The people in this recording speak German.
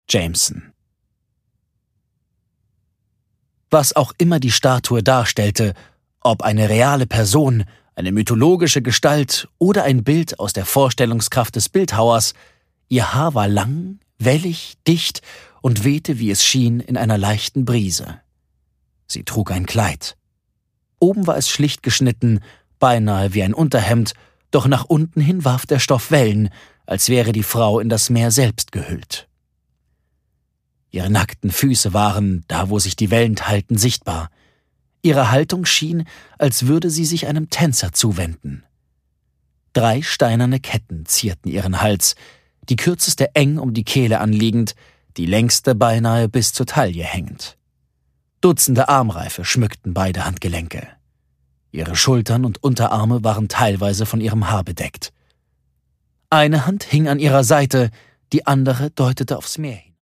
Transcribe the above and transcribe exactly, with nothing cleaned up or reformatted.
Jameson. Was auch immer die Statue darstellte, ob eine reale Person, eine mythologische Gestalt oder ein Bild aus der Vorstellungskraft des Bildhauers, ihr Haar war lang, wellig, dicht und wehte, wie es schien, in einer leichten Brise. Sie trug ein Kleid. Oben war es schlicht geschnitten, beinahe wie ein Unterhemd, doch nach unten hin warf der Stoff Wellen, als wäre die Frau in das Meer selbst gehüllt. Ihre nackten Füße waren, da wo sich die Wellen teilten, sichtbar. Ihre Haltung schien, als würde sie sich einem Tänzer zuwenden. Drei steinerne Ketten zierten ihren Hals, die kürzeste eng um die Kehle anliegend, die längste beinahe bis zur Taille hängend. Dutzende Armreife schmückten beide Handgelenke. Ihre Schultern und Unterarme waren teilweise von ihrem Haar bedeckt. Eine Hand hing an ihrer Seite, die andere deutete aufs Meer hin.